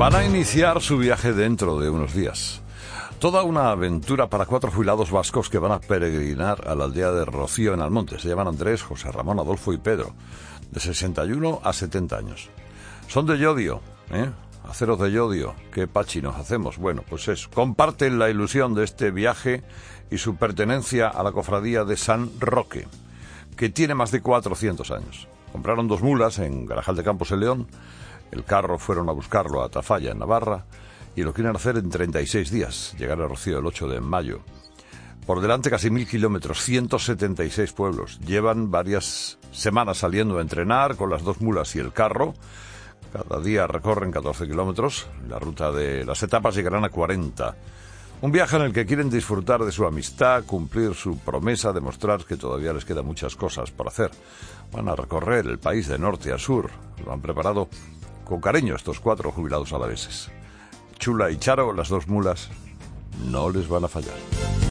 Van a iniciar su viaje dentro de unos días. Toda una aventura para 4 jubilados vascos que van a peregrinar a la aldea de Rocío en Almonte. Se llaman Andrés, José Ramón, Adolfo y Pedro, de 61 a 70 años. Son de Llodio, aceros de Llodio. ¿Qué pachi nos hacemos? Bueno, pues eso. Comparten la ilusión de este viaje y su pertenencia a la cofradía de San Roque, que tiene más de 400 años. Compraron 2 mulas en Garajal de Campos, en León. El carro fueron a buscarlo a Tafalla, en Navarra, y lo quieren hacer en 36 días, llegar a Rocío el 8 de mayo. Por delante casi 1000 kilómetros, 176 pueblos. Llevan varias semanas saliendo a entrenar con las 2 mulas y el carro. Cada día recorren 14 kilómetros. La ruta de las etapas llegarán a 40. Un viaje en el que quieren disfrutar de su amistad, cumplir su promesa, demostrar que todavía les quedan muchas cosas por hacer. Van a recorrer el país de norte a sur. Lo han preparado con cariño estos 4 jubilados alaveses. Chula y Charo, las 2 mulas, no les van a fallar.